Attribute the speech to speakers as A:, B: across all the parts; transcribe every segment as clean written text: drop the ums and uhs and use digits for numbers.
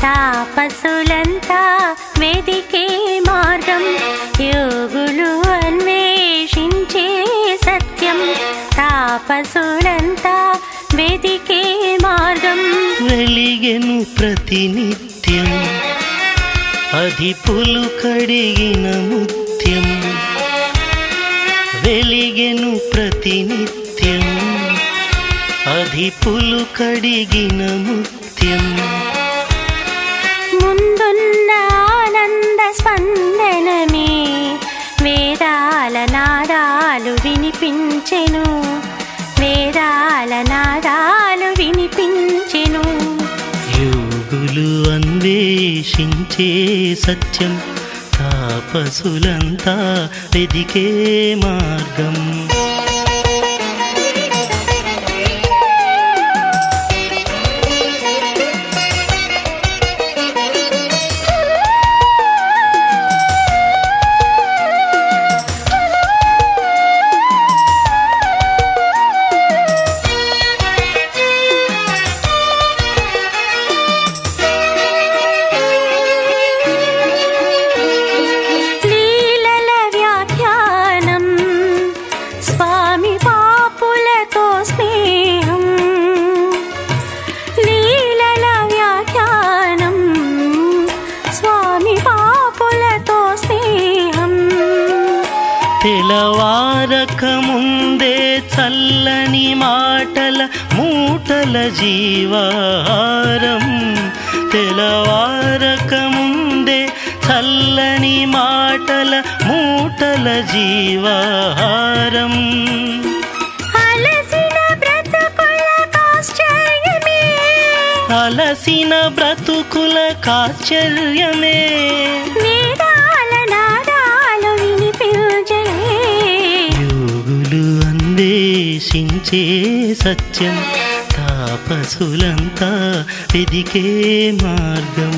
A: తాపసులంతా వెదికే మార్గం యోగులు అన్వేషించే సత్యం తాపసులంతా వెదికే మార్గం
B: వెలిగెను ప్రతినిత్యం అధిపులు కడిగిన ముత్యం వెలిగెను ప్రతినిత్యం అధిపులు కడిగిన ముత్యం
A: ముందున్న ఆనంద స్పందనమే వేదాల నాదాలు వినిపించెను వేదాల నాదాలు వినిపించెను
B: యోగులు అన్వేషించే సత్యం తాపసులంతా వెదికే మార్గం తెలవారక ముందే చల్లని మాటల మూటల జీవాహారం తెలవారక ముందే చల్లని మాటల మూటల జీవాహారం అలసిన బ్రతుకుల కాశ్చర్యమే యోగులు అన్వేషించే సత్యం తాపసులంతా వెదికే మార్గం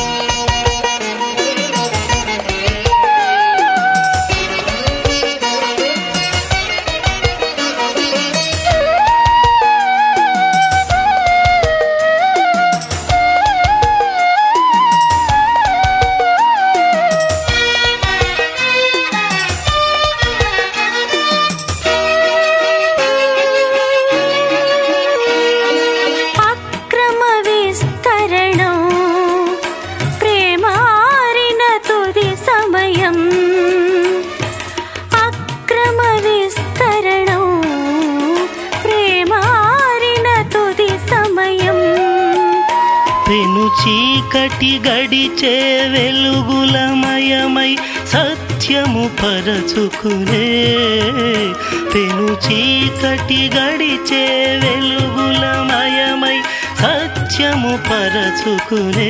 B: పెను చీకటి గడిచే వెలుగులమయమై సత్యము పరచుకునే పెను చీకటి గడిచే వెలుగులమయమై సత్యము పరచుకునే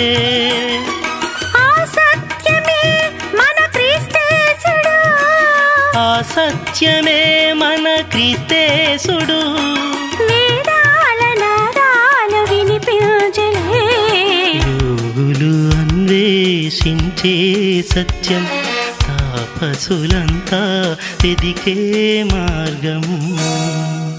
B: ఆ సత్యమే మన క్రీస్తేసుడు యోగులు అన్వేషించే సత్యం తాపసులంతా వెదికే మార్గం